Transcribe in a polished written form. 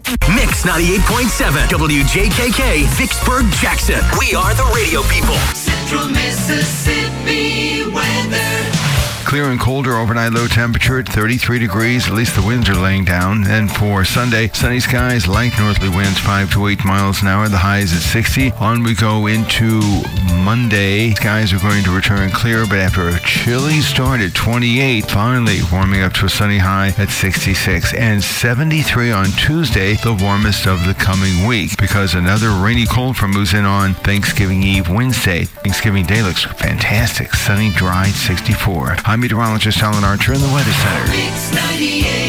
Mix 98.7 WJKK, Vicksburg, Jackson. We are the radio people. Central Mississippi weather. Clear and colder overnight, low temperature at 33 degrees. At least the winds are laying down. And for Sunday, sunny skies, light northerly winds 5 to 8 miles an hour. The high is at 60. On we go into Monday. Skies are going to return clear, but after a chilly start at 28, finally warming up to a sunny high at 66. And 73 on Tuesday, the warmest of the coming week, because another rainy cold front moves in on Thanksgiving Eve, Wednesday. Thanksgiving Day looks fantastic. Sunny, dry, 64. I'm meteorologist Alan Archer in the Weather Center. Mix 98.